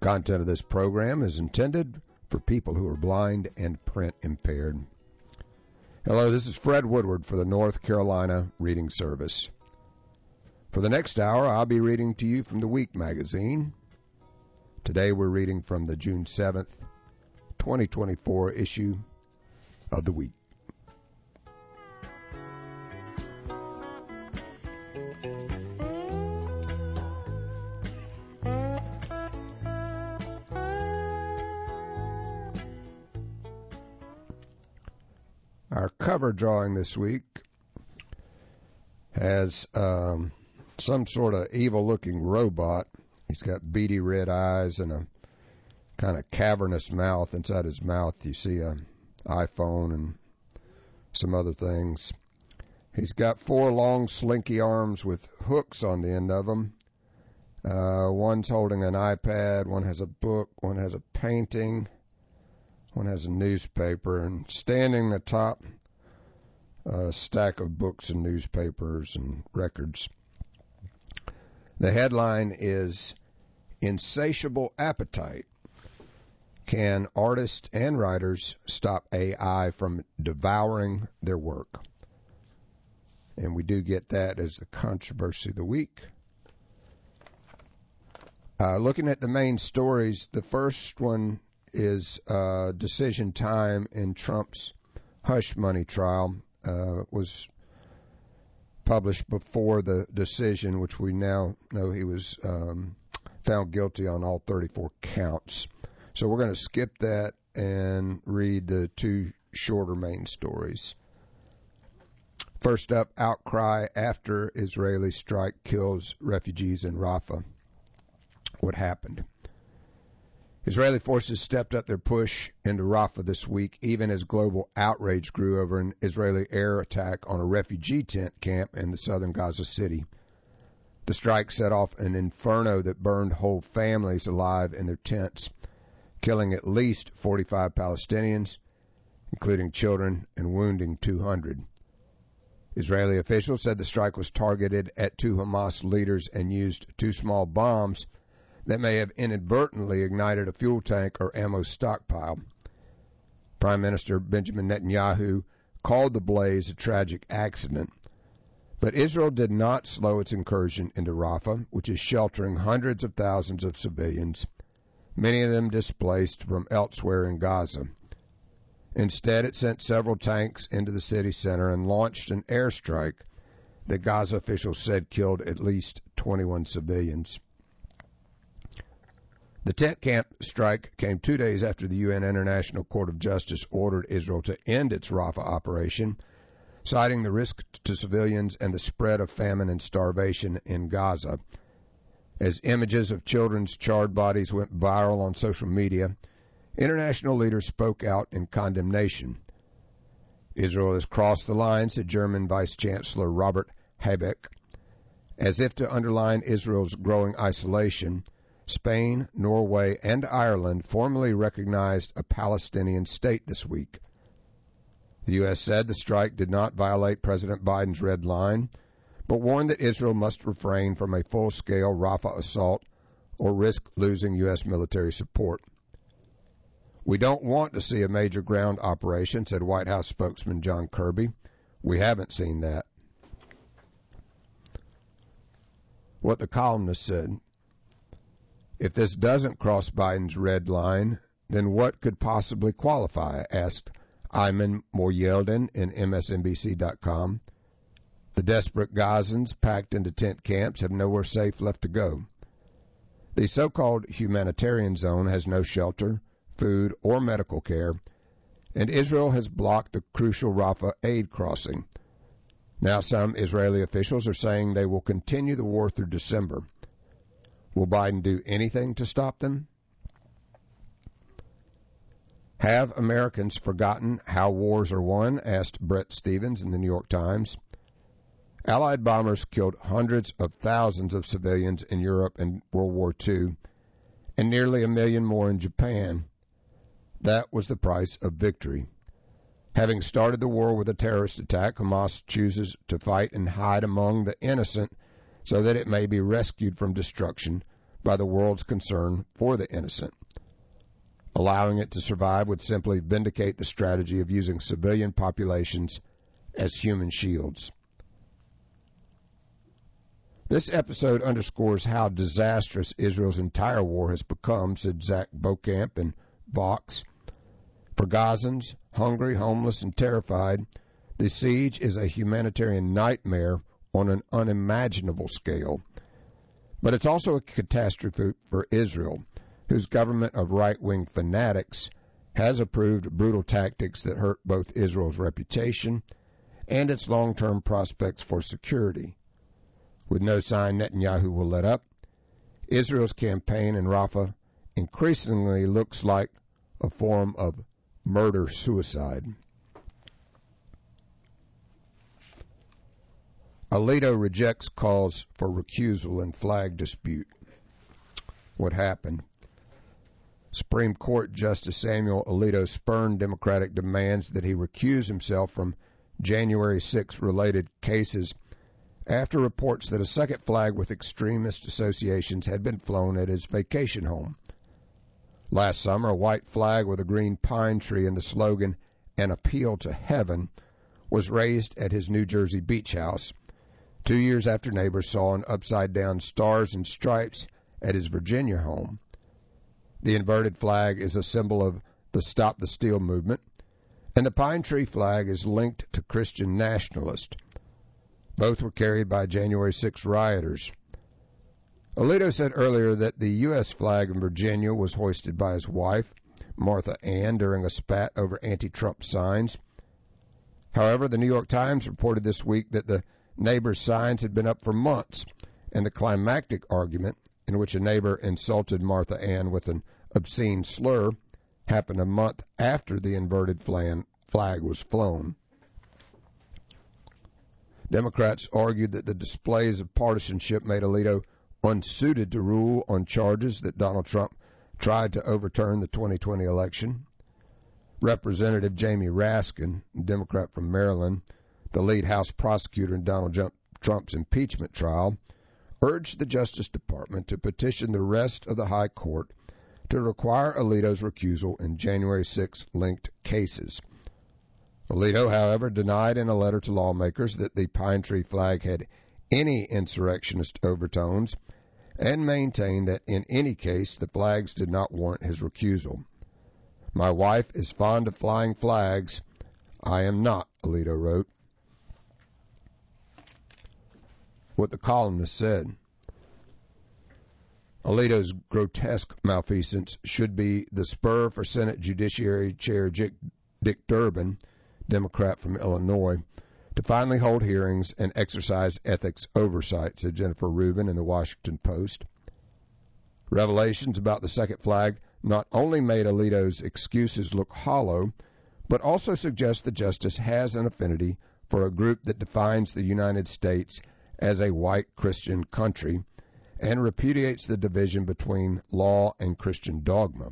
Content of this program is intended for people who are blind and print impaired. Hello, this is Fred Woodward for the North Carolina Reading Service. For the next hour, I'll be reading to you from the Week magazine. Today we're reading from the June 7th, 2024 issue of the Week. Our cover drawing this week has some sort of evil-looking robot. He's got beady red eyes and a kind of cavernous mouth. Inside his mouth you see an iPhone and some other things. He's got 4 long slinky arms with hooks on the end of them. One's holding an iPad, one has a book, one has a painting, one has a newspaper, and standing atop a stack of books and newspapers and records. The headline is Insatiable Appetite. Can artists and writers stop AI from devouring their work? And we do get that as the controversy of the week. Looking at the main stories, the first one is decision time in Trump's hush money trial. Was published before the decision, which we now know he was found guilty on all 34 counts. So we're going to skip that and read the 2 shorter main stories. First up, outcry after Israeli strike kills refugees in Rafah. What happened? Israeli forces stepped up their push into Rafah this week, even as global outrage grew over an Israeli air attack on a refugee tent camp in the southern Gaza City. The strike set off an inferno that burned whole families alive in their tents, killing at least 45 Palestinians, including children, and wounding 200. Israeli officials said the strike was targeted at 2 Hamas leaders and used 2 small bombs that may have inadvertently ignited a fuel tank or ammo stockpile. Prime Minister Benjamin Netanyahu called the blaze a tragic accident. But Israel did not slow its incursion into Rafah, which is sheltering hundreds of thousands of civilians, many of them displaced from elsewhere in Gaza. Instead, it sent several tanks into the city center and launched an airstrike that Gaza officials said killed at least 21 civilians. The tent camp strike came 2 days after the UN International Court of Justice ordered Israel to end its Rafah operation, citing the risk to civilians and the spread of famine and starvation in Gaza. As images of children's charred bodies went viral on social media, international leaders spoke out in condemnation. Israel has crossed the line, said German Vice Chancellor Robert Habeck. As if to underline Israel's growing isolation, Spain, Norway, and Ireland formally recognized a Palestinian state this week. The U.S. said the strike did not violate President Biden's red line, but warned that Israel must refrain from a full-scale Rafah assault or risk losing U.S. military support. We don't want to see a major ground operation, said White House spokesman John Kirby. We haven't seen that. What the columnist said: if this doesn't cross Biden's red line, then what could possibly qualify? Asked Ayman Mohyeldin in MSNBC.com. The desperate Gazans packed into tent camps have nowhere safe left to go. The so-called humanitarian zone has no shelter, food, or medical care, and Israel has blocked the crucial Rafah aid crossing. Now some Israeli officials are saying they will continue the war through December. Will Biden do anything to stop them? Have Americans forgotten how wars are won? Asked Brett Stevens in the New York Times. Allied bombers killed hundreds of thousands of civilians in Europe in World War II, and nearly 1 million more in Japan. That was the price of victory. Having started the war with a terrorist attack, Hamas chooses to fight and hide among the innocent so that it may be rescued from destruction by the world's concern for the innocent. Allowing it to survive would simply vindicate the strategy of using civilian populations as human shields. This episode underscores how disastrous Israel's entire war has become, said Zach Beaucamp in Vox. For Gazans, hungry, homeless, and terrified, the siege is a humanitarian nightmare on an unimaginable scale. But it's also a catastrophe for Israel, whose government of right-wing fanatics has approved brutal tactics that hurt both Israel's reputation and its long-term prospects for security. With no sign Netanyahu will let up, Israel's campaign in Rafah increasingly looks like a form of murder-suicide. Alito rejects calls for recusal in flag dispute. What happened? Supreme Court Justice Samuel Alito spurned Democratic demands that he recuse himself from January 6 related cases after reports that a second flag with extremist associations had been flown at his vacation home. Last summer, a white flag with a green pine tree and the slogan, "An Appeal to Heaven," was raised at his New Jersey beach house, 2 years after neighbors saw an upside-down stars and stripes at his Virginia home. The inverted flag is a symbol of the Stop the Steal movement, and the pine tree flag is linked to Christian nationalists. Both were carried by January 6 rioters. Alito said earlier that the U.S. flag in Virginia was hoisted by his wife, Martha Ann, during a spat over anti-Trump signs. However, the New York Times reported this week that the neighbors' signs had been up for months, and the climactic argument, in which a neighbor insulted Martha Ann with an obscene slur, happened a month after the inverted flag was flown. Democrats argued that the displays of partisanship made Alito unsuited to rule on charges that Donald Trump tried to overturn the 2020 election. Representative Jamie Raskin, a Democrat from Maryland, the lead House prosecutor in Donald Trump's impeachment trial, urged the Justice Department to petition the rest of the High Court to require Alito's recusal in January 6 linked cases. Alito, however, denied in a letter to lawmakers that the pine tree flag had any insurrectionist overtones and maintained that in any case the flags did not warrant his recusal. "My wife is fond of flying flags. I am not," Alito wrote. What the columnist said. Alito's grotesque malfeasance should be the spur for Senate Judiciary Chair Dick Durbin, Democrat from Illinois, to finally hold hearings and exercise ethics oversight, said Jennifer Rubin in the Washington Post. Revelations about the second flag not only made Alito's excuses look hollow, but also suggest the justice has an affinity for a group that defines the United States as a white Christian country and repudiates the division between law and Christian dogma.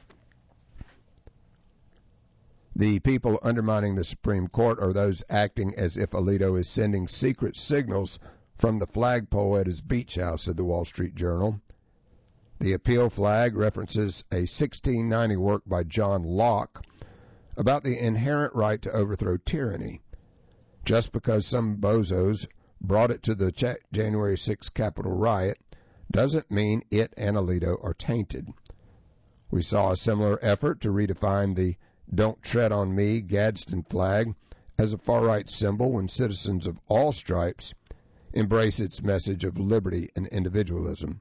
The people undermining the Supreme Court are those acting as if Alito is sending secret signals from the flagpole at his beach house, said the Wall Street Journal. The appeal flag references a 1690 work by John Locke about the inherent right to overthrow tyranny. Just because some bozos brought it to the January 6th Capitol riot doesn't mean it and Alito are tainted. We saw a similar effort to redefine the "Don't Tread on Me" Gadsden flag as a far-right symbol when citizens of all stripes embrace its message of liberty and individualism.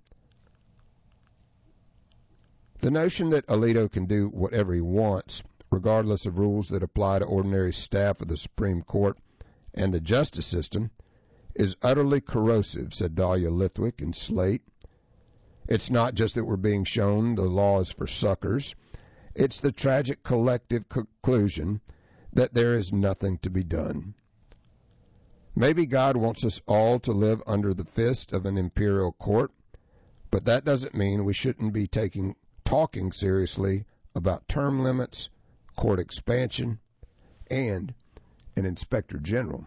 The notion that Alito can do whatever he wants, regardless of rules that apply to ordinary staff of the Supreme Court and the justice system, is utterly corrosive, said Dahlia Lithwick in Slate. It's not just that we're being shown the law is for suckers. It's the tragic collective conclusion that there is nothing to be done. Maybe God wants us all to live under the fist of an imperial court, but that doesn't mean we shouldn't be talking seriously about term limits, court expansion, and an inspector general.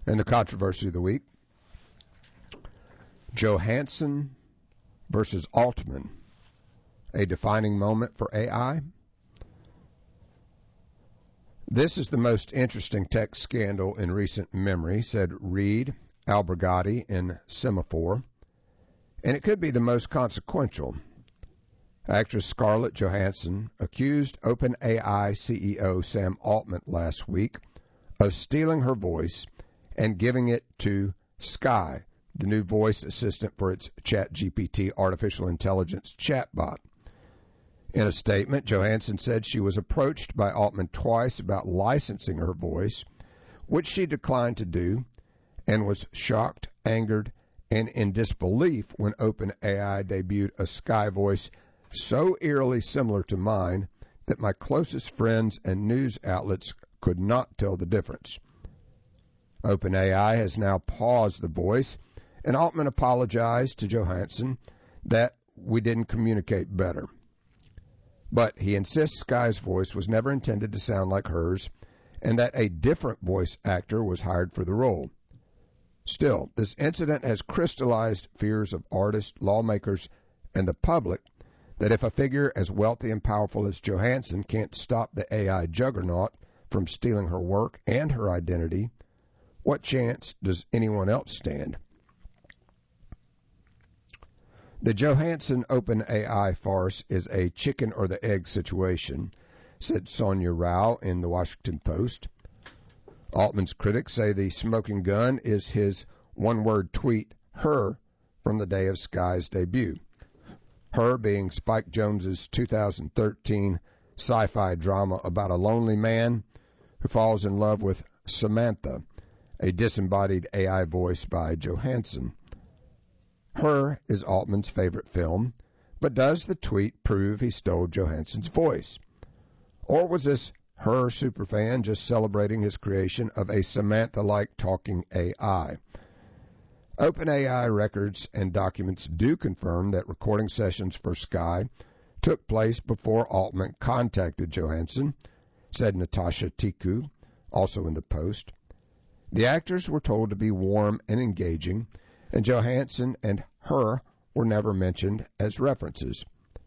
And the controversy of the week, Johansson versus Altman, a defining moment for AI. This is the most interesting tech scandal in recent memory, said Reed Albergati in Semaphore, and it could be the most consequential. Actress Scarlett Johansson accused OpenAI CEO Sam Altman last week of stealing her voice and giving it to Sky, the new voice assistant for its ChatGPT artificial intelligence chatbot. In a statement, Johansson said she was approached by Altman twice about licensing her voice, which she declined to do, and was shocked, angered, and in disbelief when OpenAI debuted a Sky voice so eerily similar to mine that my closest friends and news outlets could not tell the difference. OpenAI has now paused the voice, and Altman apologized to Johansson that we didn't communicate better. But he insists Sky's voice was never intended to sound like hers, and that a different voice actor was hired for the role. Still, this incident has crystallized fears of artists, lawmakers, and the public that if a figure as wealthy and powerful as Johansson can't stop the AI juggernaut from stealing her work and her identity, what chance does anyone else stand? The Johansson OpenAI farce is a chicken or the egg situation, said Sonia Rao in the Washington Post. Altman's critics say the smoking gun is his one-word tweet, her, from the day of Sky's debut. Her being Spike Jonze's 2013 sci-fi drama about a lonely man who falls in love with Samantha, a disembodied AI voice by Johansson. Her is Altman's favorite film, but does the tweet prove he stole Johansson's voice? Or was this Her superfan just celebrating his creation of a Samantha-like talking AI? OpenAI records and documents do confirm that recording sessions for Sky took place before Altman contacted Johansson, said Natasha Tiku, also in the Post. The actors were told to be warm and engaging, and Johansson and her were never mentioned as references.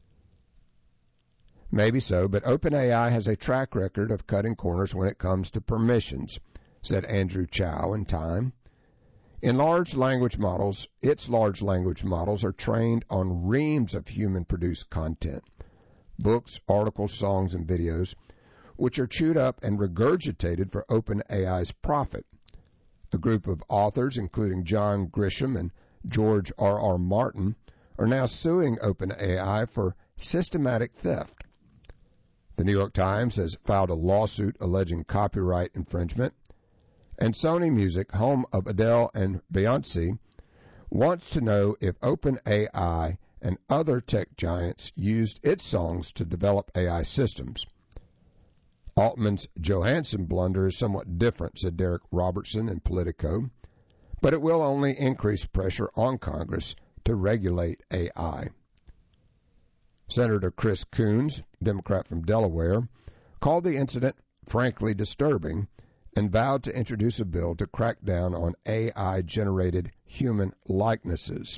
Maybe so, but OpenAI has a track record of cutting corners when it comes to permissions, said Andrew Chow in Time. Its large language models are trained on reams of human-produced content, books, articles, songs, and videos, which are chewed up and regurgitated for OpenAI's profit. A group of authors, including John Grisham and George R.R. Martin, are now suing OpenAI for systematic theft. The New York Times has filed a lawsuit alleging copyright infringement, and Sony Music, home of Adele and Beyoncé, wants to know if OpenAI and other tech giants used its songs to develop AI systems. Altman's Johansson blunder is somewhat different, said Derek Robertson in Politico, but it will only increase pressure on Congress to regulate AI. Senator Chris Coons, Democrat from Delaware, called the incident frankly disturbing and vowed to introduce a bill to crack down on AI-generated human likenesses.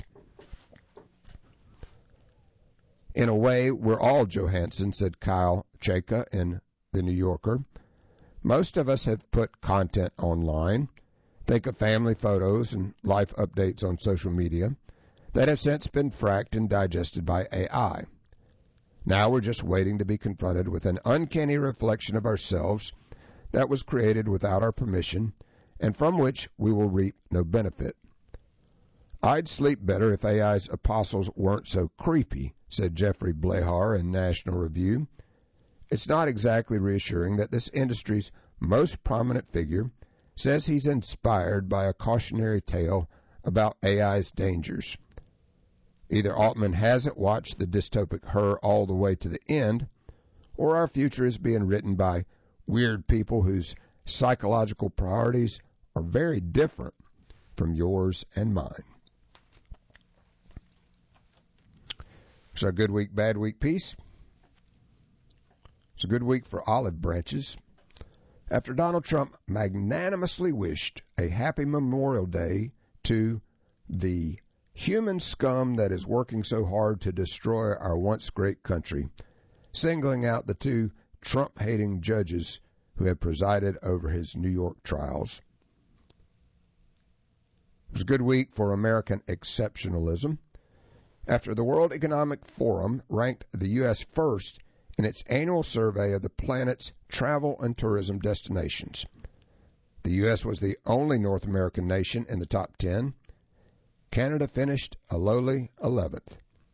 In a way, we're all Johansson, said Kyle Chayka in The New Yorker. Most of us have put content online, think of family photos and life updates on social media, that have since been fracked and digested by AI. Now we're just waiting to be confronted with an uncanny reflection of ourselves that was created without our permission and from which we will reap no benefit. I'd sleep better if AI's apostles weren't so creepy, said Jeffrey Blehar in National Review. It's not exactly reassuring that this industry's most prominent figure says he's inspired by a cautionary tale about AI's dangers. Either Altman hasn't watched the dystopic Her all the way to the end, or our future is being written by weird people whose psychological priorities are very different from yours and mine. It's our good week, bad week piece. It's a good week for olive branches. after Donald Trump magnanimously wished a happy Memorial Day to the human scum that is working so hard to destroy our once great country, singling out the two Trump-hating judges who had presided over his New York trials. It was a good week for American exceptionalism, after the World Economic Forum ranked the U.S. first in its annual survey of the planet's travel and tourism destinations. The U.S. was the only North American nation in the top 10. Canada finished a lowly 11th.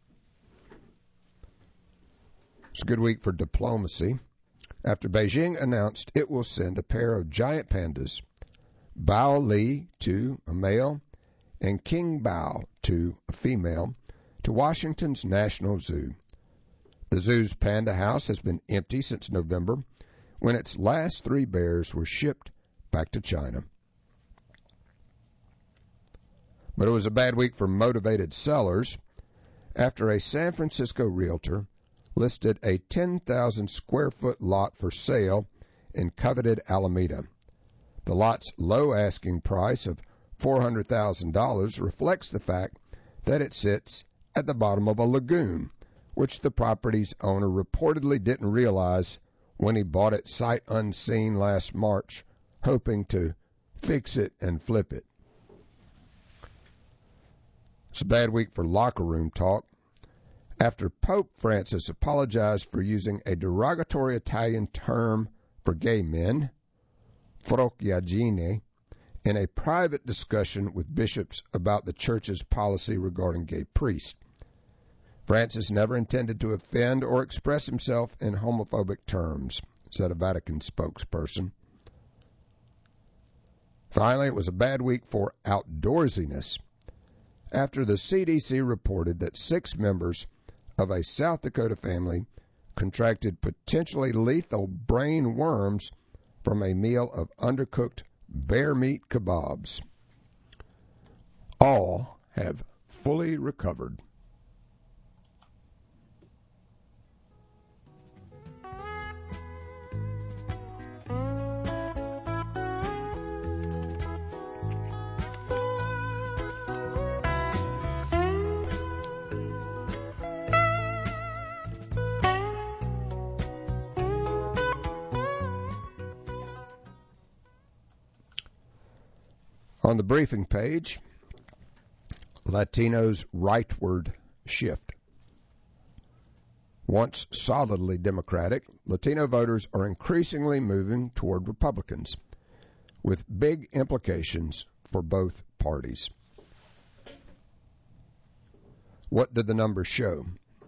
It's a good week for diplomacy, after Beijing announced it will send a pair of giant pandas, Bao Li, to a male, and King Bao, to a female, to Washington's National Zoo. The zoo's panda house has been empty since November, when its last 3 bears were shipped back to China. But it was a bad week for motivated sellers, after a San Francisco realtor listed a 10,000 square foot lot for sale in coveted Alameda. The lot's low asking price of $400,000 reflects the fact that it sits at the bottom of a lagoon, which the property's owner reportedly didn't realize when he bought it sight unseen last March, hoping to fix it and flip it. It's a bad week for locker room talk, after Pope Francis apologized for using a derogatory Italian term for gay men, frocchiagine, in a private discussion with bishops about the Church's policy regarding gay priests. Francis never intended to offend or express himself in homophobic terms, said a Vatican spokesperson. Finally, it was a bad week for outdoorsiness, after the CDC reported that 6 members of a South Dakota family contracted potentially lethal brain worms from a meal of undercooked bear meat kebabs. All have fully recovered. On the briefing page, Latinos' rightward shift. Once solidly Democratic, Latino voters are increasingly moving toward Republicans, with big implications for both parties. What did the numbers show?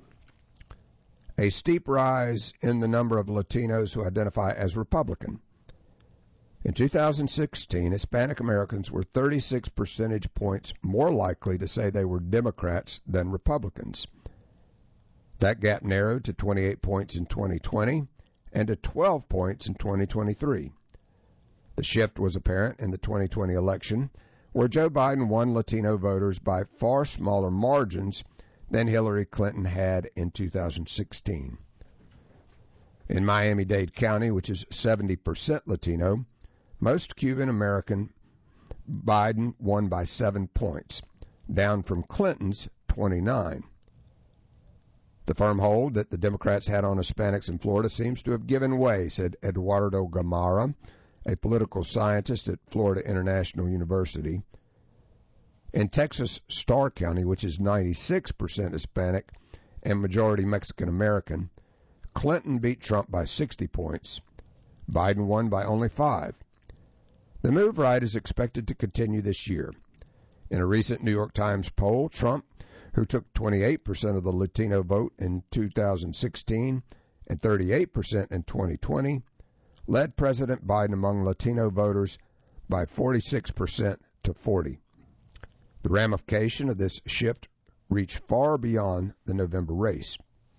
A steep rise in the number of Latinos who identify as Republican. In 2016, Hispanic Americans were 36 percentage points more likely to say they were Democrats than Republicans. That gap narrowed to 28 points in 2020 and to 12 points in 2023. The shift was apparent in the 2020 election, where Joe Biden won Latino voters by far smaller margins than Hillary Clinton had in 2016. In Miami-Dade County, which is 70% Latino, most Cuban American, Biden won by 7 points, down from Clinton's 29. The firm hold that the Democrats had on Hispanics in Florida seems to have given way, said Eduardo Gamarra, a political scientist at Florida International University. In Texas' Starr County, which is 96% Hispanic and majority Mexican American, Clinton beat Trump by 60 points. Biden won by only 5. The move right is expected to continue this year. In a recent New York Times poll, Trump, who took 28% of the Latino vote in 2016 and 38% in 2020, led President Biden among Latino voters by 46% to 40%. The ramification of this shift reached far beyond the November race.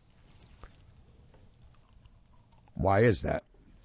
Why is that?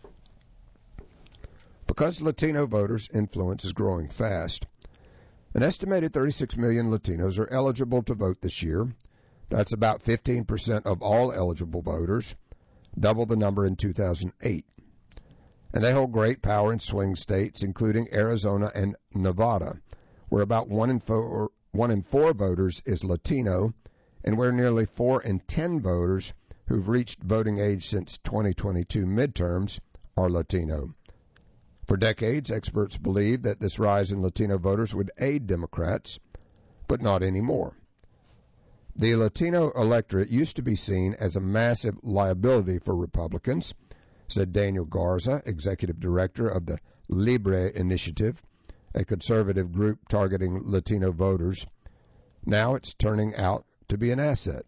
Because Latino voters' influence is growing fast, an estimated 36 million Latinos are eligible to vote this year. That's about 15% of all eligible voters, double the number in 2008. And they hold great power in swing states, including Arizona and Nevada, where about 1 in 4 voters is Latino, and where nearly 4 in 10 voters who've reached voting age since 2022 midterms are Latino. For decades, experts believed that this rise in Latino voters would aid Democrats, but not anymore. The Latino electorate used to be seen as a massive liability for Republicans, said Daniel Garza, executive director of the Libre Initiative, a conservative group targeting Latino voters. Now it's turning out to be an asset.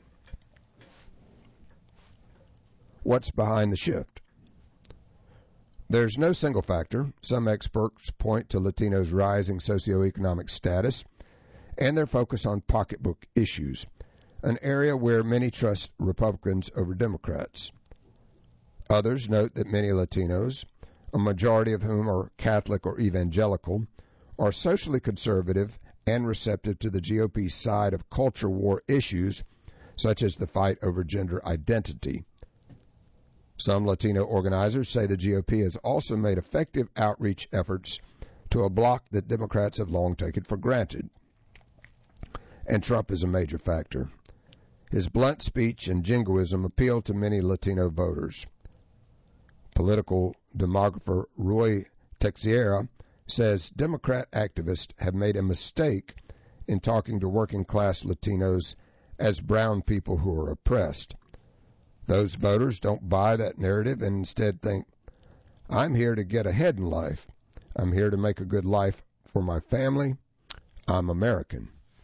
What's behind the shift? There's no single factor. Some experts point to Latinos' rising socioeconomic status and their focus on pocketbook issues, an area where many trust Republicans over Democrats. Others note that many Latinos, a majority of whom are Catholic or evangelical, are socially conservative and receptive to the GOP's side of culture war issues, such as the fight over gender identity. Some Latino organizers say the GOP has also made effective outreach efforts to a bloc that Democrats have long taken for granted. And Trump is a major factor. His blunt speech and jingoism appeal to many Latino voters. Political demographer Roy Teixeira says Democrat activists have made a mistake in talking to working-class Latinos as brown people who are oppressed. Those voters don't buy that narrative and instead think, I'm here to get ahead in life. I'm here to make a good life for my family. I'm American.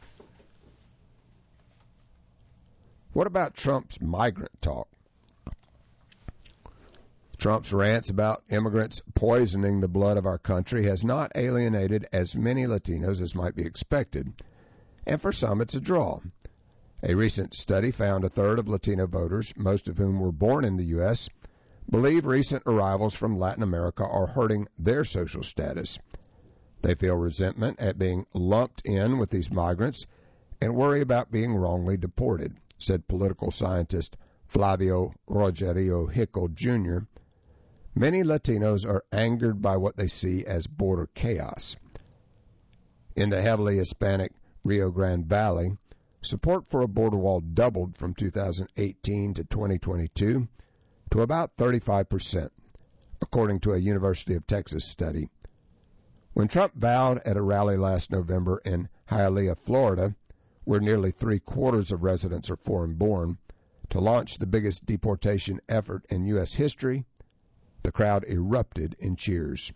What about Trump's migrant talk? Trump's rants about immigrants poisoning the blood of our country has not alienated as many Latinos as might be expected, and for some it's a draw. A recent study found a third of Latino voters, most of whom were born in the U.S., believe recent arrivals from Latin America are hurting their social status. They feel resentment at being lumped in with these migrants and worry about being wrongly deported, said political scientist Flavio Rogerio Hickel, Jr. Many Latinos are angered by what they see as border chaos. In the heavily Hispanic Rio Grande Valley, support for a border wall doubled from 2018 to 2022 to about 35%, according to a University of Texas study. When Trump vowed at a rally last November in Hialeah, Florida, where nearly 3/4 of residents are foreign-born, to launch the biggest deportation effort in U.S. history, the crowd erupted in cheers.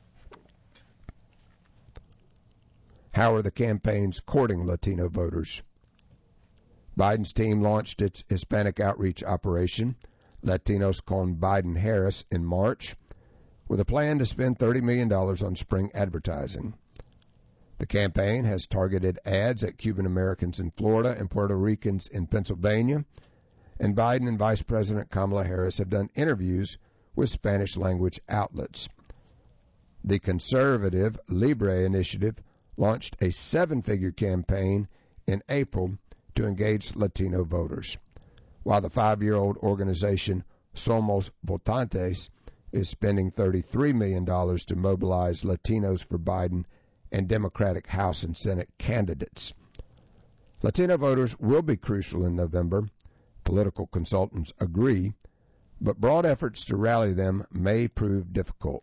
How are the campaigns courting Latino voters? Biden's team launched its Hispanic outreach operation, Latinos con Biden-Harris, in March, with a plan to spend $30 million on spring advertising. The campaign has targeted ads at Cuban Americans in Florida and Puerto Ricans in Pennsylvania, and Biden and Vice President Kamala Harris have done interviews with Spanish-language outlets. The conservative Libre Initiative launched a 7-figure campaign in April to engage Latino voters, while the 5-year-old organization Somos Votantes is spending $33 million to mobilize Latinos for Biden and Democratic House and Senate candidates. Latino voters will be crucial in November, political consultants agree, but broad efforts to rally them may prove difficult.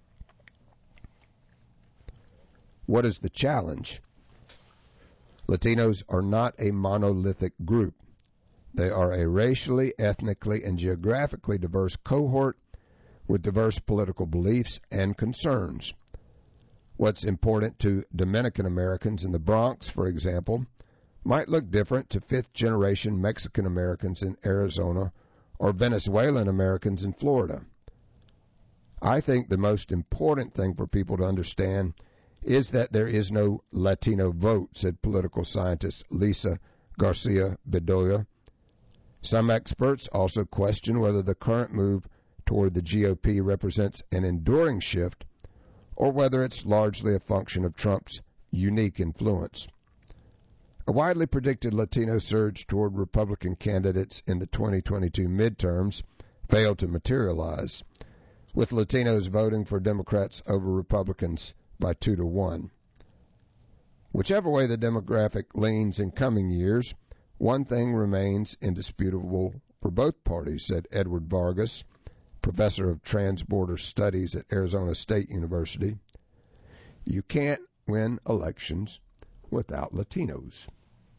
What is the challenge? Latinos are not a monolithic group. They are a racially, ethnically, and geographically diverse cohort with diverse political beliefs and concerns. What's important to Dominican Americans in the Bronx, for example, might look different to fifth-generation Mexican Americans in Arizona or Venezuelan Americans in Florida. I think the most important thing for people to understand is that there is no Latino vote, said political scientist Lisa Garcia Bedoya. Some experts also question whether the current move toward the GOP represents an enduring shift or whether it's largely a function of Trump's unique influence. A widely predicted Latino surge toward Republican candidates in the 2022 midterms failed to materialize. with Latinos voting for Democrats over Republicans by 2-1. Whichever way the demographic leans in coming years, one thing remains indisputable for both parties, said Edward Vargas, professor of transborder studies at Arizona State University. You can't win elections without Latinos.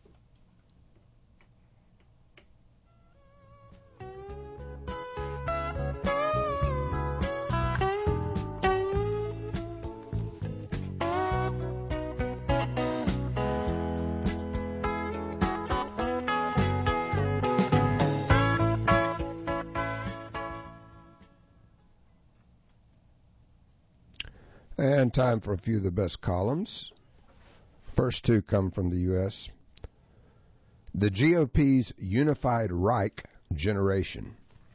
And time for a few of the best columns. First two come from the U.S. The GOP's unified Reich generation.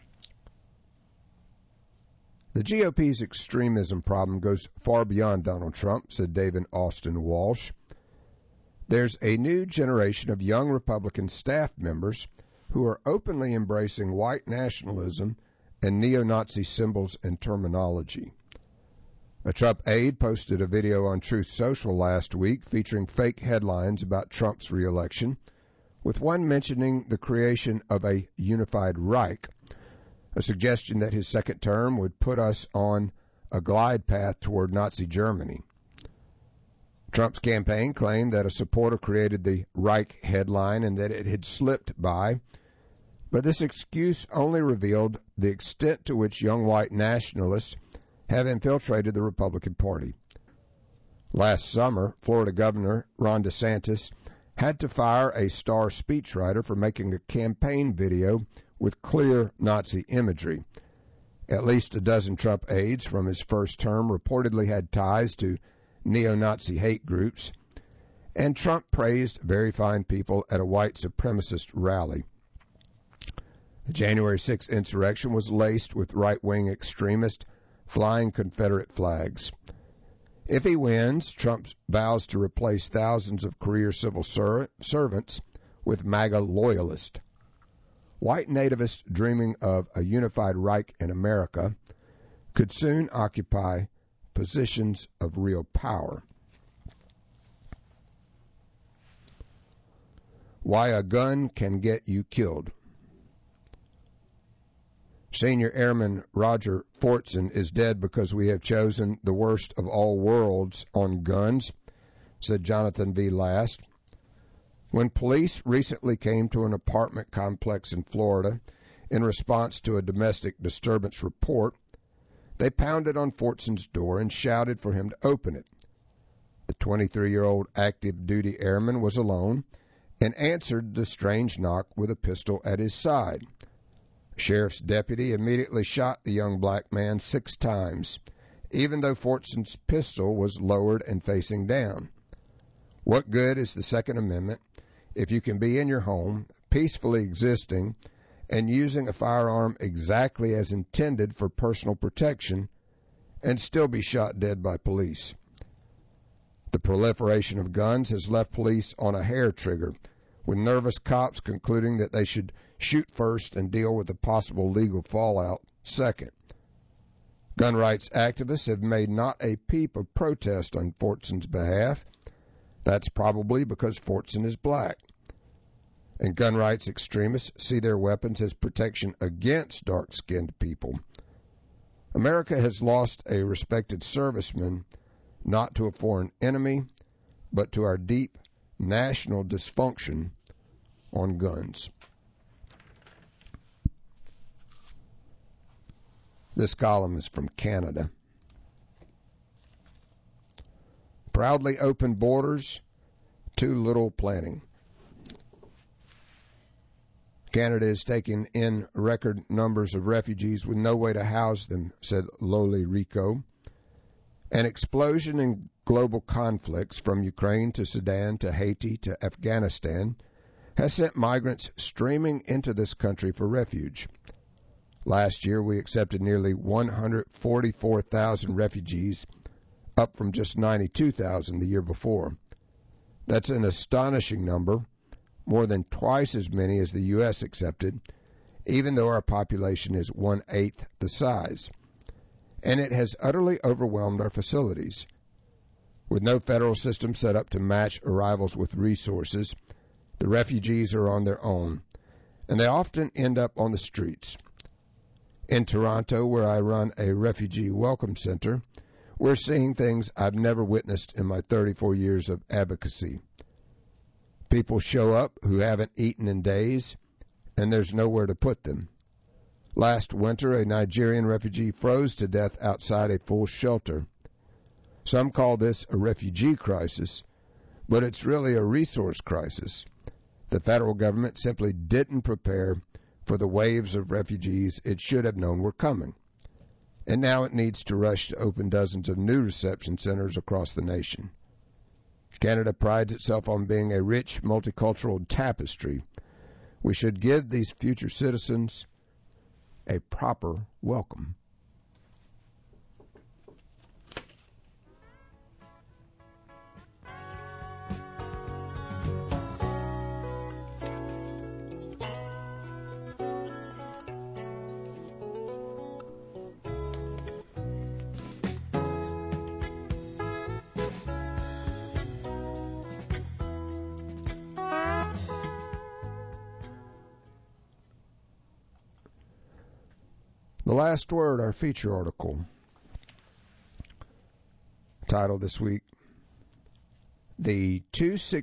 The GOP's extremism problem goes far beyond Donald Trump, said David Austin Walsh. There's a new generation of young Republican staff members who are openly embracing white nationalism and neo-Nazi symbols and terminology. A Trump aide posted a video on Truth Social last week featuring fake headlines about Trump's reelection, with one mentioning the creation of a unified Reich, a suggestion that his second term would put us on a glide path toward Nazi Germany. Trump's campaign claimed that a supporter created the Reich headline and that it had slipped by, but this excuse only revealed the extent to which young white nationalists have infiltrated the Republican Party. Last summer, Florida Governor Ron DeSantis had to fire a star speechwriter for making a campaign video with clear Nazi imagery. At least a dozen Trump aides from his first term reportedly had ties to neo-Nazi hate groups, and Trump praised very fine people at a white supremacist rally. The January 6th insurrection was laced with right-wing extremists flying Confederate flags. If he wins, Trump vows to replace thousands of career civil servants with MAGA loyalists. White nativists dreaming of a unified Reich in America could soon occupy positions of real power. Why a gun can get you killed. Senior Airman Roger Fortson is dead because we have chosen the worst of all worlds on guns, said Jonathan V. Last. When police recently came to an apartment complex in Florida in response to a domestic disturbance report, they pounded on Fortson's door and shouted for him to open it. The 23-year-old active duty airman was alone and answered the strange knock with a pistol at his side. A sheriff's deputy immediately shot the young black man 6 times, even though Fortson's pistol was lowered and facing down. What good is the Second Amendment if you can be in your home, peacefully existing, and using a firearm exactly as intended for personal protection, and still be shot dead by police? The proliferation of guns has left police on a hair trigger, with nervous cops concluding that they should shoot first and deal with the possible legal fallout second. Gun rights activists have made not a peep of protest on Fortson's behalf. That's probably because Fortson is black. And gun rights extremists see their weapons as protection against dark-skinned people. America has lost a respected serviceman, not to a foreign enemy, but to our deep national dysfunction on guns. This column is from Canada. Proudly open borders, too little planning. Canada is taking in record numbers of refugees with no way to house them, said Loli Rico. An explosion in global conflicts from Ukraine to Sudan to Haiti to Afghanistan has sent migrants streaming into this country for refuge. Last year, we accepted nearly 144,000 refugees, up from just 92,000 the year before. That's an astonishing number, more than twice as many as the U.S. accepted, even though our population is 1/8 the size. and it has utterly overwhelmed our facilities. With no federal system set up to match arrivals with resources, the refugees are on their own, and they often end up on the streets. In Toronto, where I run a refugee welcome center, we're seeing things I've never witnessed in my 34 years of advocacy. People show up who haven't eaten in days, and there's nowhere to put them. Last winter, a Nigerian refugee froze to death outside a full shelter. Some call this a refugee crisis, but it's really a resource crisis. The federal government simply didn't prepare for the waves of refugees it should have known were coming. And now it needs to rush to open dozens of new reception centers across the nation. Canada prides itself on being a rich, multicultural tapestry. We should give these future citizens a proper welcome. The Last Word, our feature article, titled this week, The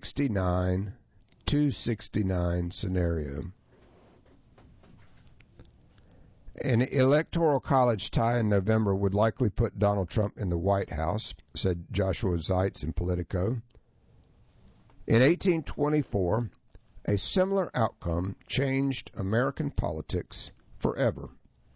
269 Scenario. An electoral college tie in November would likely put Donald Trump in the White House, said Joshua Zeitz in Politico. In 1824, a similar outcome changed American politics forever.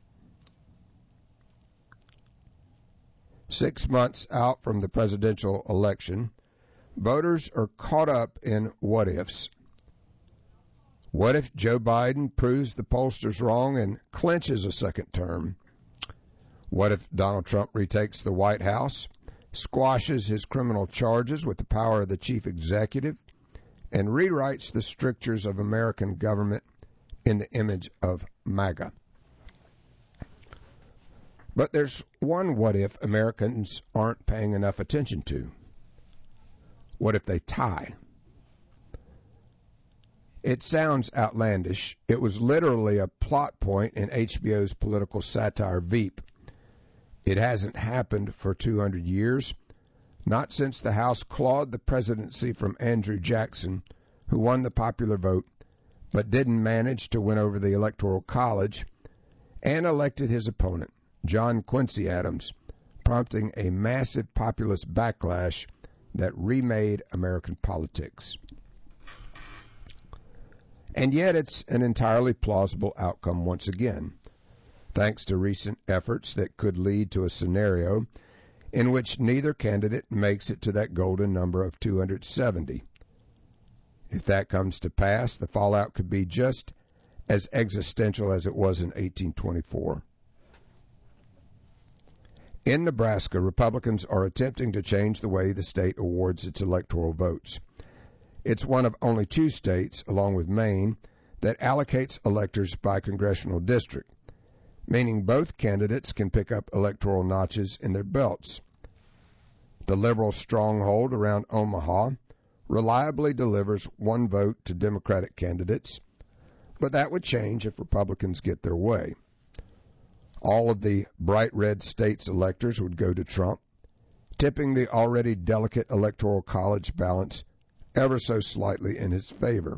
6 months out from the presidential election, voters are caught up in what-ifs. What if Joe Biden proves the pollsters wrong and clinches a second term? What if Donald Trump retakes the White House, squashes his criminal charges with the power of the chief executive, and rewrites the strictures of American government in the image of MAGA? But there's one what if Americans aren't paying enough attention to. What if they tie? It sounds outlandish. It was literally a plot point in HBO's political satire Veep. It hasn't happened for 200 years, not since the House clawed the presidency from Andrew Jackson, who won the popular vote but didn't manage to win over the Electoral College, and elected his opponent, John Quincy Adams, prompting a massive populist backlash that remade American politics. And yet it's an entirely plausible outcome once again, thanks to recent efforts that could lead to a scenario in which neither candidate makes it to that golden number of 270. If that comes to pass, the fallout could be just as existential as it was in 1824. In Nebraska, Republicans are attempting to change the way the state awards its electoral votes. It's one of only 2 states, along with Maine, that allocates electors by congressional district, meaning both candidates can pick up electoral notches in their belts. The liberal stronghold around Omaha reliably delivers 1 vote to Democratic candidates, but that would change if Republicans get their way. All of the bright red states' electors would go to Trump, tipping the already delicate electoral college balance ever so slightly in his favor.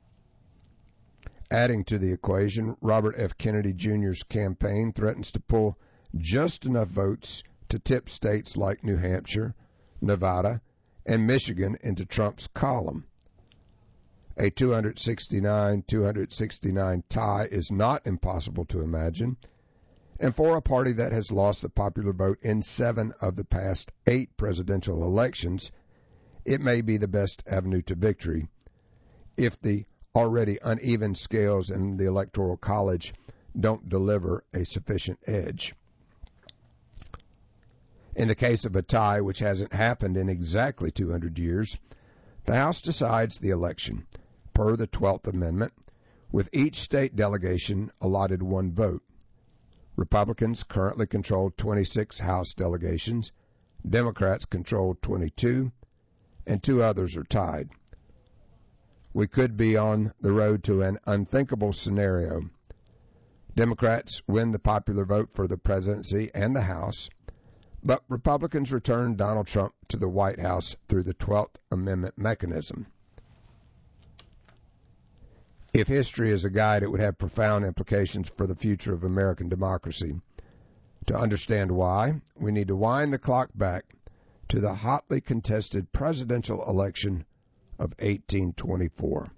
Adding to the equation, Robert F. Kennedy Jr.'s campaign threatens to pull just enough votes to tip states like New Hampshire, Nevada, and Michigan into Trump's column. A 269 tie is not impossible to imagine, and for a party that has lost the popular vote in 7 of the past 8 presidential elections, it may be the best avenue to victory if the already uneven scales in the Electoral College don't deliver a sufficient edge. In the case of a tie, which hasn't happened in exactly 200 years, the House decides the election, per the 12th Amendment, with each state delegation allotted 1 vote. Republicans currently control 26 House delegations, Democrats control 22, and 2 others are tied. We could be on the road to an unthinkable scenario. Democrats win the popular vote for the presidency and the House, but Republicans return Donald Trump to the White House through the 12th Amendment mechanism. If history is a guide, it would have profound implications for the future of American democracy. To understand why, we need to wind the clock back to the hotly contested presidential election of 1824.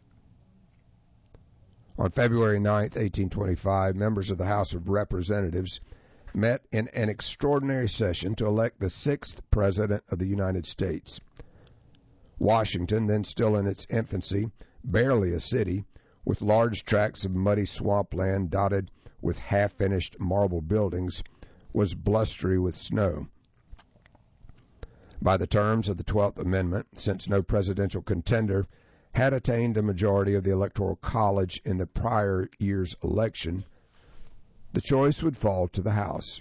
On February 9, 1825, members of the House of Representatives met in an extraordinary session to elect the 6th President of the United States. Washington, then still in its infancy, barely a city, with large tracts of muddy swampland dotted with half-finished marble buildings, was blustery with snow. By the terms of the 12th Amendment, since no presidential contender had attained a majority of the Electoral College in the prior year's election, the choice would fall to the House.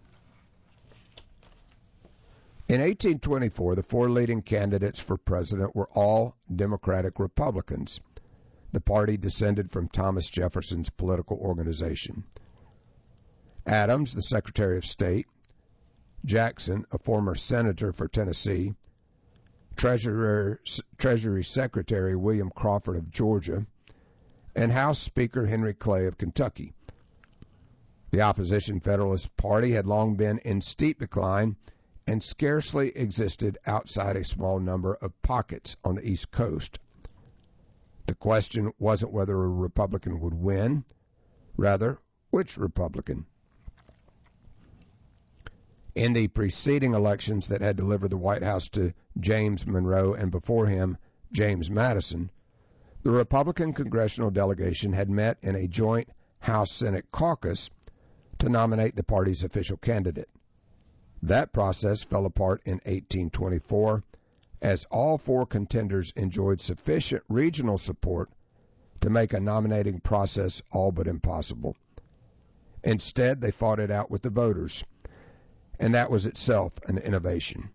In 1824, the 4 leading candidates for president were all Democratic Republicans. The party descended from Thomas Jefferson's political organization. Adams, the Secretary of State, Jackson, a former senator for Tennessee, Treasury Secretary William Crawford of Georgia, and House Speaker Henry Clay of Kentucky. The opposition Federalist Party had long been in steep decline and scarcely existed outside a small number of pockets on the East Coast. The question wasn't whether a Republican would win, rather, which Republican. In the preceding elections that had delivered the White House to James Monroe and before him James Madison, the Republican congressional delegation had met in a joint House-Senate caucus to nominate the party's official candidate. That process fell apart in 1824 as all 4 contenders enjoyed sufficient regional support to make a nominating process all but impossible. Instead, they fought it out with the voters, and that was itself an innovation.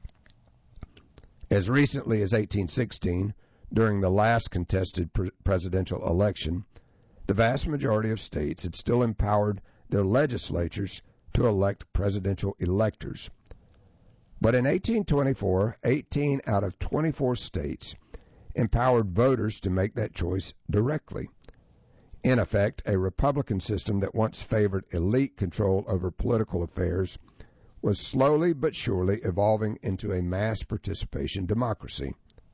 As recently as 1816, during the last contested presidential election, the vast majority of states had still empowered their legislatures to elect presidential electors. But in 1824, 18 out of 24 states empowered voters to make that choice directly. In effect, a Republican system that once favored elite control over political affairs was slowly but surely evolving into a mass participation democracy.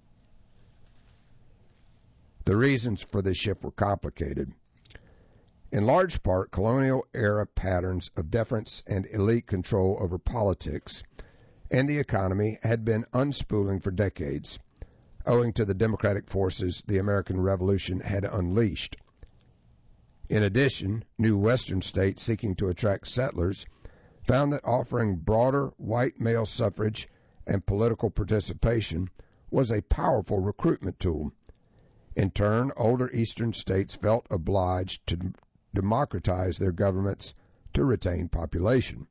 The reasons for this shift were complicated. In large part, colonial-era patterns of deference and elite control over politics and the economy had been unspooling for decades, owing to the democratic forces the American Revolution had unleashed. In addition, new Western states seeking to attract settlers found that offering broader white male suffrage and political participation was a powerful recruitment tool. In turn, older Eastern states felt obliged to democratize their governments to retain population.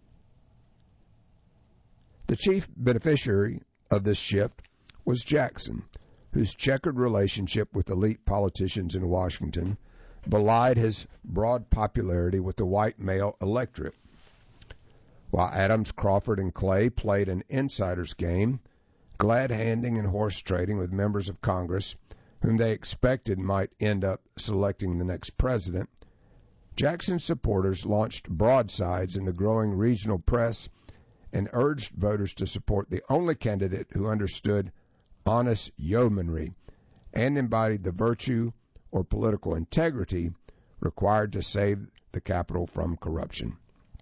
The chief beneficiary of this shift was Jackson, whose checkered relationship with elite politicians in Washington belied his broad popularity with the white male electorate. While Adams, Crawford, and Clay played an insider's game, glad-handing and horse trading with members of Congress, whom they expected might end up selecting the next president, Jackson's supporters launched broadsides in the growing regional press and urged voters to support the only candidate who understood honest yeomanry and embodied the virtue or political integrity required to save the capital from corruption.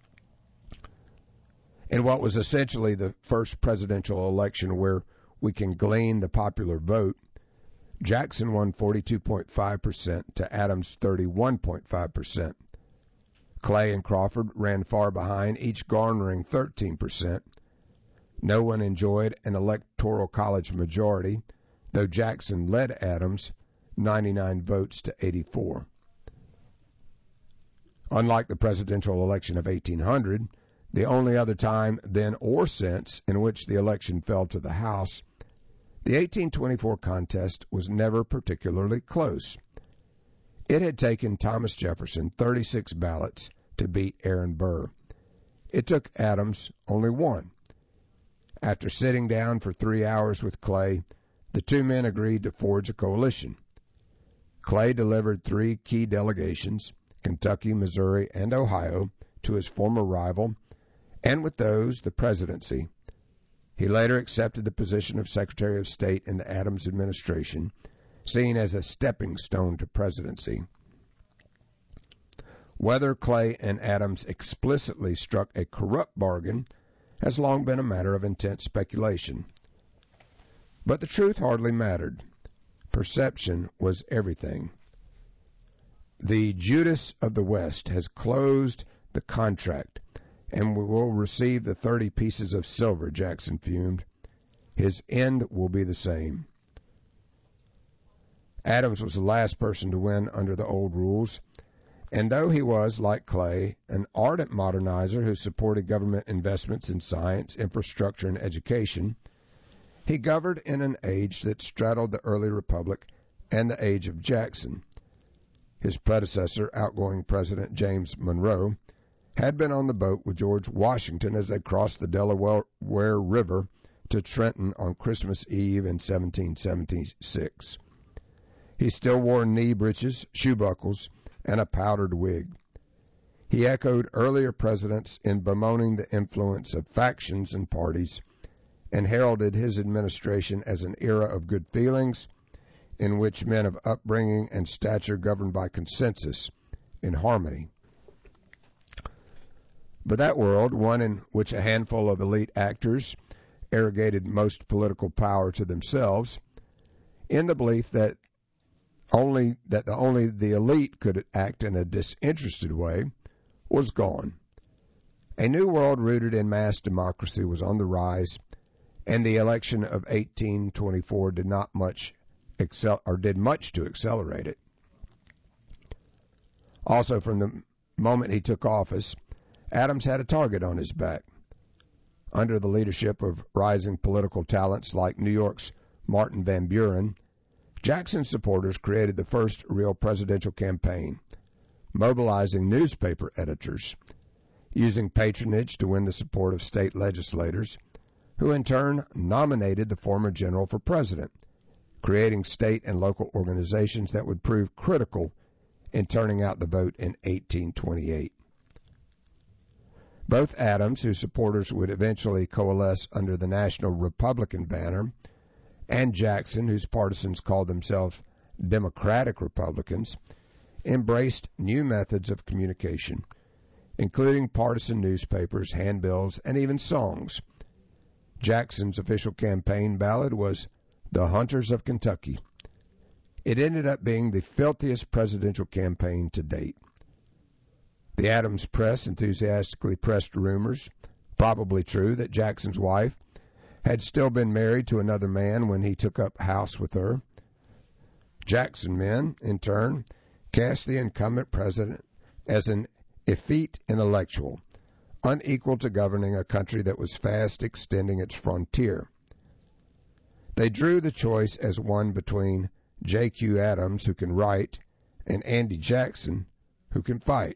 In what was essentially the first presidential election where we can glean the popular vote, Jackson won 42.5% to Adams' 31.5%. Clay and Crawford ran far behind, each garnering 13%. No one enjoyed an electoral college majority, though Jackson led Adams 99 votes to 84. Unlike the presidential election of 1800, the only other time then or since in which the election fell to the House, the 1824 contest was never particularly close. It had taken Thomas Jefferson 36 ballots to beat Aaron Burr. It took Adams only one. After sitting down for 3 hours with Clay, the two men agreed to forge a coalition. Clay delivered 3 key delegations, Kentucky, Missouri, and Ohio, to his former rival, and with those, the presidency. He later accepted the position of Secretary of State in the Adams administration, seen as a stepping stone to presidency. Whether Clay and Adams explicitly struck a corrupt bargain has long been a matter of intense speculation. But the truth hardly mattered. Perception was everything. The Judas of the West has closed the contract, and we will receive the 30 pieces of silver, Jackson fumed. His end will be the same. Adams was the last person to win under the old rules, and though he was, like Clay, an ardent modernizer who supported government investments in science, infrastructure, and education, he governed in an age that straddled the early republic and the age of Jackson. His predecessor, outgoing President James Monroe, had been on the boat with George Washington as they crossed the Delaware River to Trenton on Christmas Eve in 1776. He still wore knee breeches, shoe buckles, and a powdered wig. He echoed earlier presidents in bemoaning the influence of factions and parties, and heralded his administration as an era of good feelings in which men of upbringing and stature governed by consensus in harmony. But that world, one in which a handful of elite actors arrogated most political power to themselves, in the belief that only the elite could act in a disinterested way, was gone. A new world rooted in mass democracy was on the rise, and the election of 1824 did much to accelerate it. Also, from the moment he took office, Adams had a target on his back. Under the leadership of rising political talents like New York's Martin Van Buren, Jackson's supporters created the first real presidential campaign, mobilizing newspaper editors, using patronage to win the support of state legislators, who in turn nominated the former general for president, creating state and local organizations that would prove critical in turning out the vote in 1828. Both Adams, whose supporters would eventually coalesce under the National Republican banner, and Jackson, whose partisans called themselves Democratic Republicans, embraced new methods of communication, including partisan newspapers, handbills, and even songs. Jackson's official campaign ballad was "The Hunters of Kentucky." It ended up being the filthiest presidential campaign to date. The Adams press enthusiastically pressed rumors, probably true, that Jackson's wife had still been married to another man when he took up house with her. Jackson men, in turn, cast the incumbent president as an effete intellectual, unequal to governing a country that was fast extending its frontier. They drew the choice as one between J.Q. Adams, who can write, and Andy Jackson, who can fight.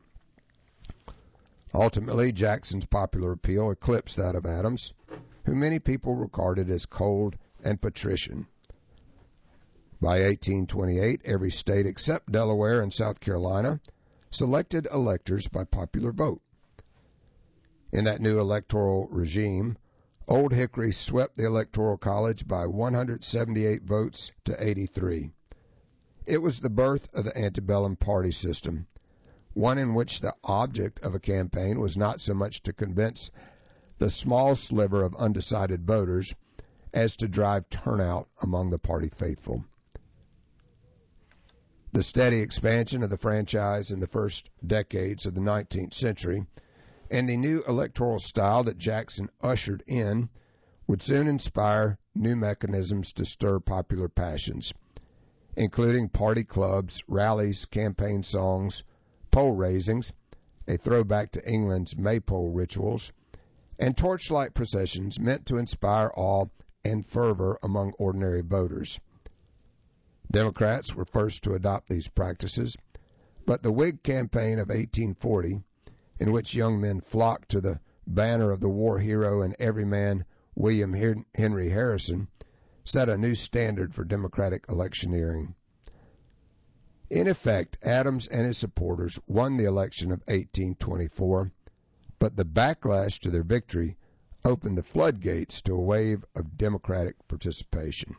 Ultimately, Jackson's popular appeal eclipsed that of Adams, who many people regarded as cold and patrician. By 1828, every state except Delaware and South Carolina selected electors by popular vote. In that new electoral regime, Old Hickory swept the Electoral College by 178 votes to 83. It was the birth of the antebellum party system, one in which the object of a campaign was not so much to convince the small sliver of undecided voters as to drive turnout among the party faithful. The steady expansion of the franchise in the first decades of the 19th century and the new electoral style that Jackson ushered in would soon inspire new mechanisms to stir popular passions, including party clubs, rallies, campaign songs, pole raisings, a throwback to England's maypole rituals, and torchlight processions meant to inspire awe and fervor among ordinary voters. Democrats were first to adopt these practices, but the Whig campaign of 1840, in which young men flocked to the banner of the war hero and everyman William Henry Harrison, set a new standard for Democratic electioneering. In effect, Adams and his supporters won the election of 1824, but the backlash to their victory opened the floodgates to a wave of Democratic participation.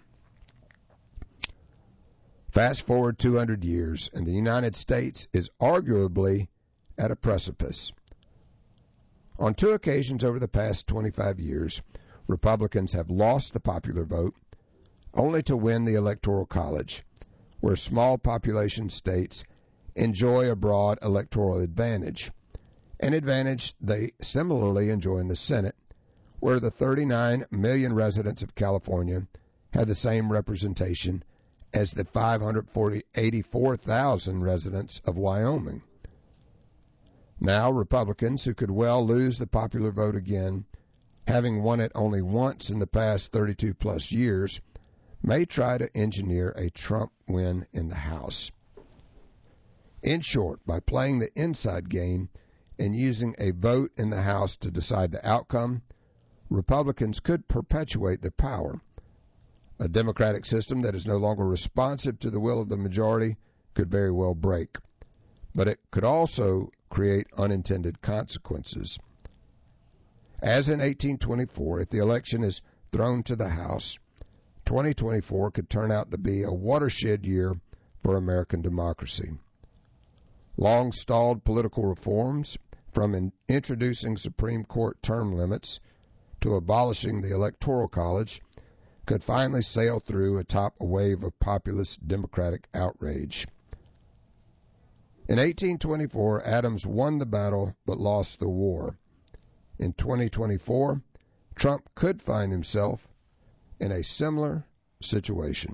Fast forward 200 years, and the United States is arguably at a precipice. On two occasions over the past 25 years, Republicans have lost the popular vote, only to win the Electoral College, where small population states enjoy a broad electoral advantage, an advantage they similarly enjoy in the Senate, where the 39 million residents of California have the same representation as the 584,000 residents of Wyoming. Now, Republicans, who could well lose the popular vote again, having won it only once in the past 32-plus years, may try to engineer a Trump win in the House. In short, by playing the inside game and using a vote in the House to decide the outcome, Republicans could perpetuate their power. A democratic system that is no longer responsive to the will of the majority could very well break, but it could also create unintended consequences. As in 1824, if the election is thrown to the House, 2024 could turn out to be a watershed year for American democracy. Long-stalled political reforms, from introducing Supreme Court term limits to abolishing the Electoral College, could finally sail through atop a wave of populist Democratic outrage. In 1824, Adams won the battle but lost the war. In 2024, Trump could find himself in a similar situation.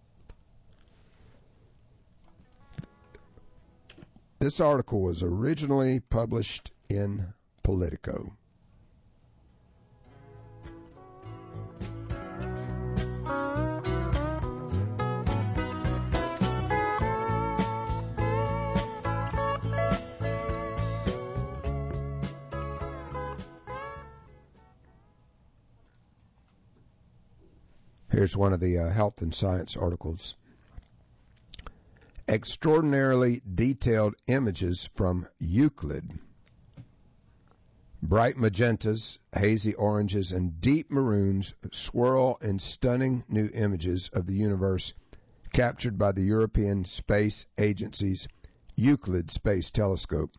This article was originally published in Politico. Here's one of the health and science articles. Extraordinarily detailed images from Euclid. Bright magentas, hazy oranges, and deep maroons swirl in stunning new images of the universe captured by the European Space Agency's Euclid Space Telescope.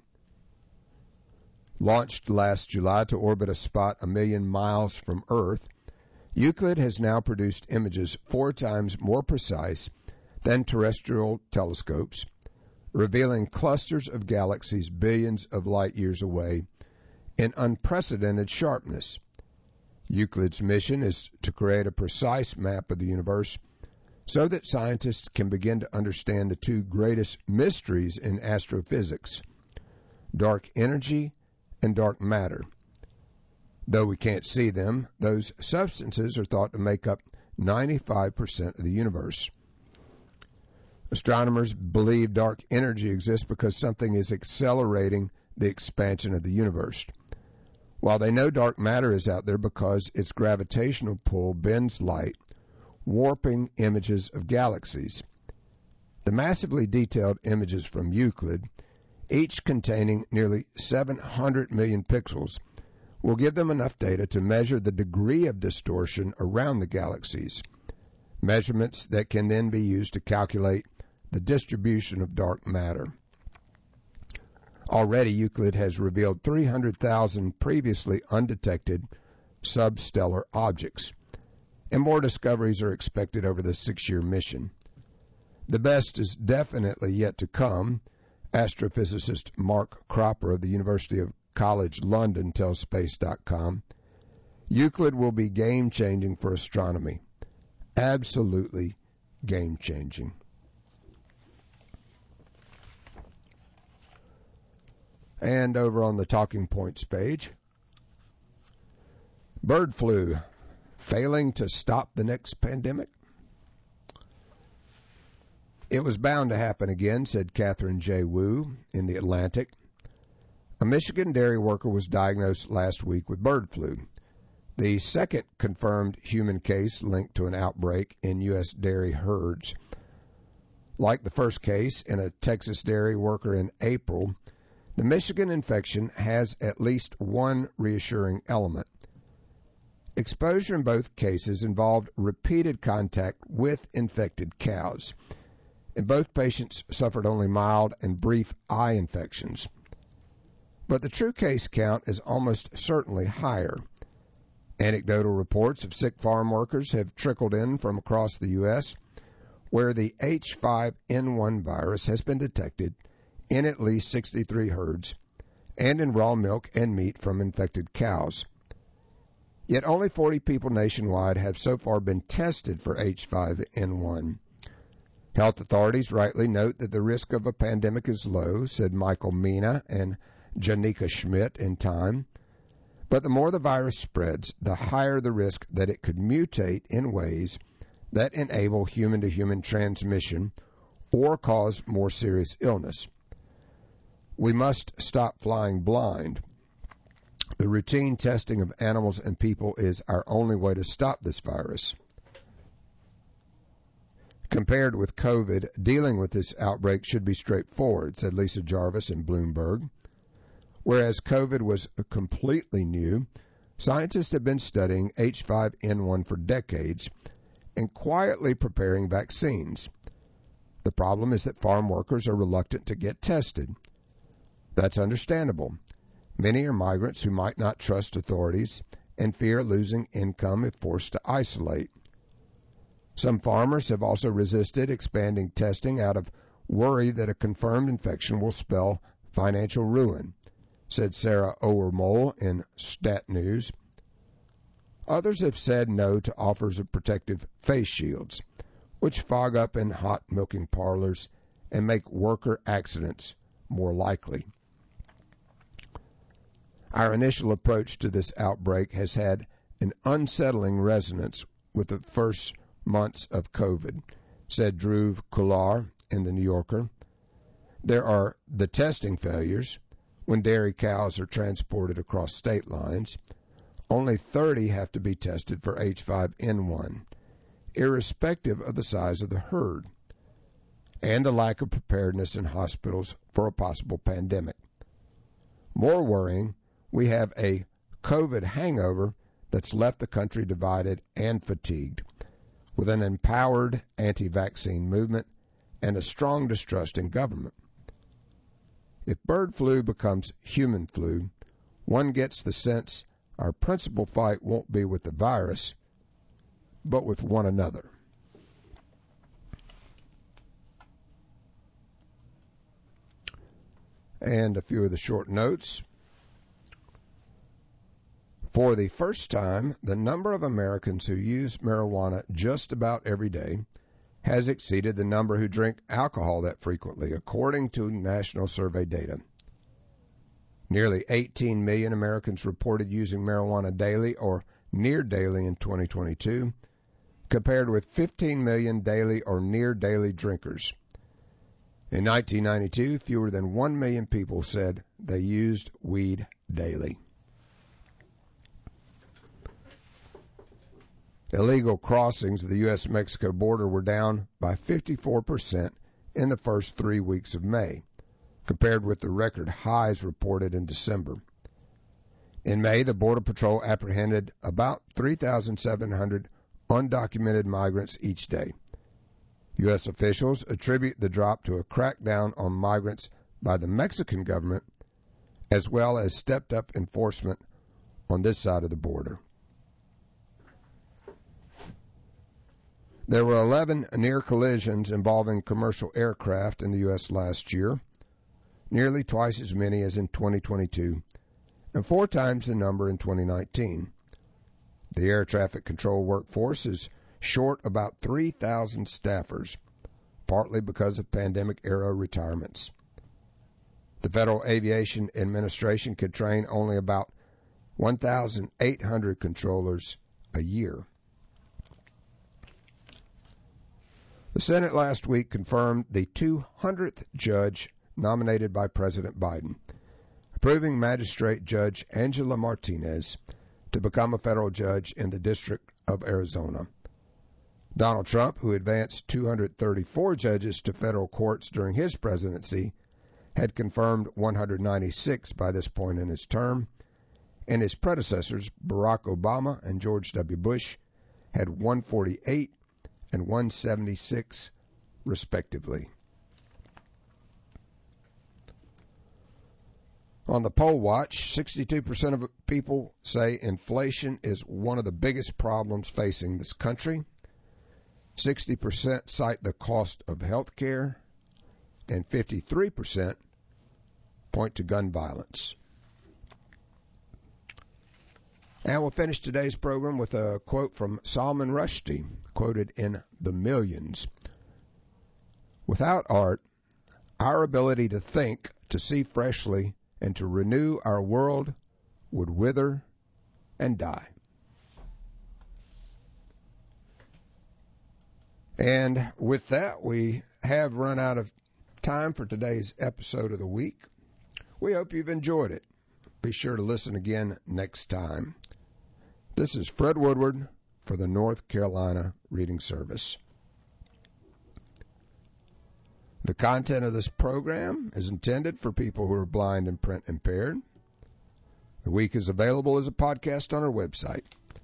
Launched last July to orbit a spot 1 million miles from Earth, Euclid has now produced images 4 times more precise than terrestrial telescopes, revealing clusters of galaxies billions of light years away in unprecedented sharpness. Euclid's mission is to create a precise map of the universe so that scientists can begin to understand the two greatest mysteries in astrophysics, dark energy and dark matter. Though we can't see them, those substances are thought to make up 95% of the universe. Astronomers believe dark energy exists because something is accelerating the expansion of the universe, while they know dark matter is out there because its gravitational pull bends light, warping images of galaxies. The massively detailed images from Euclid, each containing nearly 700 million pixels, will give them enough data to measure the degree of distortion around the galaxies, measurements that can then be used to calculate the distribution of dark matter. Already, Euclid has revealed 300,000 previously undetected substellar objects, and more discoveries are expected over the 6-year mission. The best is definitely yet to come, astrophysicist Mark Cropper of the University of College London tells Space.com. Euclid will be game-changing for astronomy. Absolutely game-changing. And over on the Talking Points page, bird flu failing to stop the next pandemic. It was bound to happen again, said Catherine J. Wu in The Atlantic. A Michigan dairy worker was diagnosed last week with bird flu, the second confirmed human case linked to an outbreak in U.S. dairy herds. Like the first case in a Texas dairy worker in April, the Michigan infection has at least one reassuring element. Exposure in both cases involved repeated contact with infected cows, and both patients suffered only mild and brief eye infections. But the true case count is almost certainly higher. Anecdotal reports of sick farm workers have trickled in from across the U.S., where the H5N1 virus has been detected in at least 63 herds and in raw milk and meat from infected cows. Yet only 40 people nationwide have so far been tested for H5N1. Health authorities rightly note that the risk of a pandemic is low, said Michael Mina and Janika Schmidt in Time. But the more the virus spreads, the higher the risk that it could mutate in ways that enable human-to-human transmission or cause more serious illness. We must stop flying blind. The routine testing of animals and people is our only way to stop this virus. Compared with COVID, dealing with this outbreak should be straightforward, said Lisa Jarvis in Bloomberg. Whereas COVID was completely new, scientists have been studying H5N1 for decades and quietly preparing vaccines. The problem is that farm workers are reluctant to get tested. That's understandable. Many are migrants who might not trust authorities and fear losing income if forced to isolate. Some farmers have also resisted expanding testing out of worry that a confirmed infection will spell financial ruin, said Sarah Owermole in Stat News. Others have said no to offers of protective face shields, which fog up in hot milking parlors and make worker accidents more likely. Our initial approach to this outbreak has had an unsettling resonance with the first months of COVID, said Dhruv Kular in The New Yorker. There are the testing failures. When dairy cows are transported across state lines, only 30 have to be tested for H5N1, irrespective of the size of the herd, and the lack of preparedness in hospitals for a possible pandemic. More worrying, we have a COVID hangover that's left the country divided and fatigued, with an empowered anti-vaccine movement and a strong distrust in government. If bird flu becomes human flu, one gets the sense our principal fight won't be with the virus, but with one another. And a few of the short notes. For the first time, the number of Americans who use marijuana just about every day has exceeded the number who drink alcohol that frequently, according to national survey data. Nearly 18 million Americans reported using marijuana daily or near daily in 2022, compared with 15 million daily or near daily drinkers. In 1992, fewer than 1 million people said they used weed daily. Illegal crossings of the U.S.-Mexico border were down by 54% in the first 3 weeks of May, compared with the record highs reported in December. In May, the Border Patrol apprehended about 3,700 undocumented migrants each day. U.S. officials attribute the drop to a crackdown on migrants by the Mexican government, as well as stepped-up enforcement on this side of the border. There were 11 near collisions involving commercial aircraft in the U.S. last year, nearly twice as many as in 2022, and 4 times the number in 2019. The air traffic control workforce is short about 3,000 staffers, partly because of pandemic-era retirements. The Federal Aviation Administration could train only about 1,800 controllers a year. The Senate last week confirmed the 200th judge nominated by President Biden, approving Magistrate Judge Angela Martinez to become a federal judge in the District of Arizona. Donald Trump, who advanced 234 judges to federal courts during his presidency, had confirmed 196 by this point in his term, and his predecessors, Barack Obama and George W. Bush, had 148 and 176, respectively. On the poll watch, 62% of people say inflation is one of the biggest problems facing this country. 60% cite the cost of health care, and 53% point to gun violence. And we'll finish today's program with a quote from Salman Rushdie, quoted in The Millions. Without art, our ability to think, to see freshly, and to renew our world would wither and die. And with that, we have run out of time for today's episode of the week. We hope you've enjoyed it. Be sure to listen again next time. This is Fred Woodward for the North Carolina Reading Service. The content of this program is intended for people who are blind and print impaired. The week is available as a podcast on our website,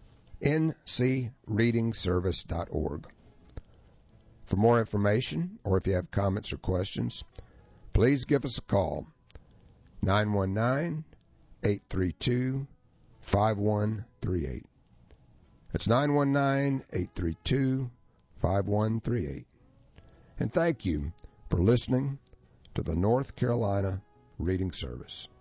ncreadingservice.org. For more information, or if you have comments or questions, please give us a call, 919-832-5138. That's 919-832-5138. And thank you for listening to the North Carolina Reading Service.